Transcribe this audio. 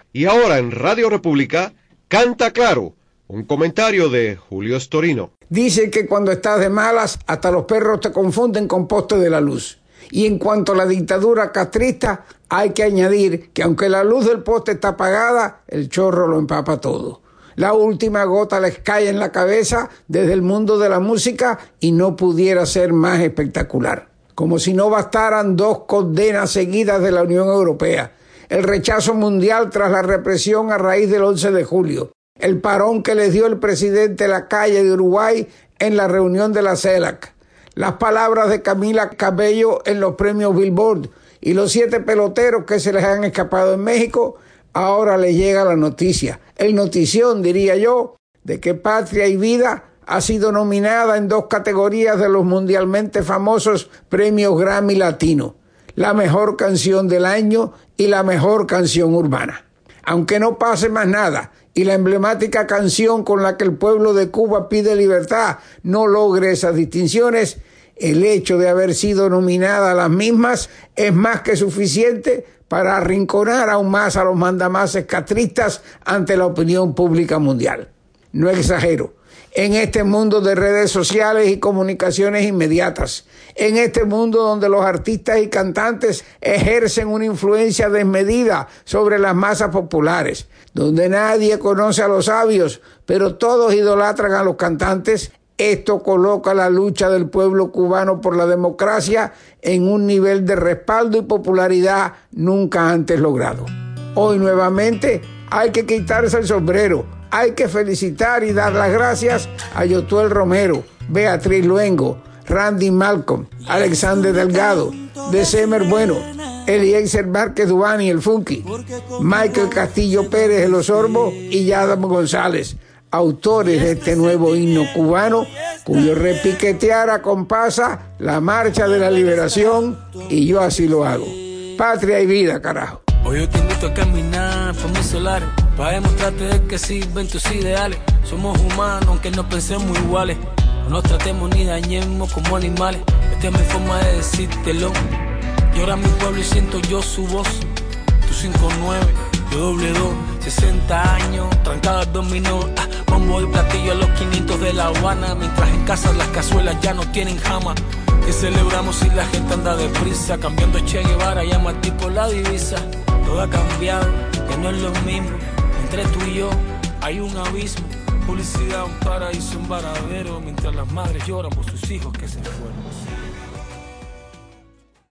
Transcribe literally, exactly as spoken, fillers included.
Y ahora en Radio República, Canta Claro, un comentario de Julio Storino. Dice que cuando estás de malas, hasta los perros te confunden con postes de la luz. Y en cuanto a la dictadura castrista, hay que añadir que aunque la luz del poste está apagada, el chorro lo empapa todo. La última gota les cae en la cabeza desde el mundo de la música y no pudiera ser más espectacular. Como si no bastaran dos condenas seguidas de la Unión Europea. El rechazo mundial tras la represión a raíz del once de julio. El parón que les dio el presidente Lacalle de Uruguay en la reunión de la CELAC. Las palabras de Camila Cabello en los premios Billboard. Y los siete peloteros que se les han escapado en México. Ahora les llega la noticia, el notición diría yo, de que Patria y Vida ha sido nominada en dos categorías de los mundialmente famosos premios Grammy Latino, la mejor canción del año y la mejor canción urbana. Aunque no pase más nada y la emblemática canción con la que el pueblo de Cuba pide libertad no logre esas distinciones, el hecho de haber sido nominada a las mismas es más que suficiente para arrinconar aún más a los mandamases castristas ante la opinión pública mundial. No exagero. En este mundo de redes sociales y comunicaciones inmediatas, en este mundo donde los artistas y cantantes ejercen una influencia desmedida sobre las masas populares, donde nadie conoce a los sabios, pero todos idolatran a los cantantes, esto coloca la lucha del pueblo cubano por la democracia en un nivel de respaldo y popularidad nunca antes logrado. Hoy nuevamente hay que quitarse el sombrero, hay que felicitar y dar las gracias a Yotuel Romero, Beatriz Luengo, Randy Malcolm, Alexander Delgado, December Bueno, Eliezer Márquez Dubani, el Funky, Michael Castillo Pérez, el Osorbo y Yadam González, autores de este nuevo himno cubano, cuyo repiquetear acompasa la marcha de la liberación, y yo así lo hago. Patria y vida, carajo. Hoy yo te invito a caminar por mis solares, para demostrarte de que sirven tus ideales. Somos humanos, aunque no pensemos iguales. No nos tratemos ni dañemos como animales. Esta es mi forma de decírtelo. Llora mi pueblo y siento yo su voz. Tu cinco nueve, yo doble dos, sesenta años, trancada al dominó. Ah, bombo y platillo a los quinientos de La Habana. Mientras en casa las cazuelas ya no tienen jama. Que celebramos si la gente anda deprisa, cambiando Che Guevara, llama al tipo la divisa. Todo ha cambiado, que no es lo mismo. Entre tú y yo hay un abismo. Publicidad, un paraíso, un varadero. Mientras las madres lloran por sus hijos que se fueron.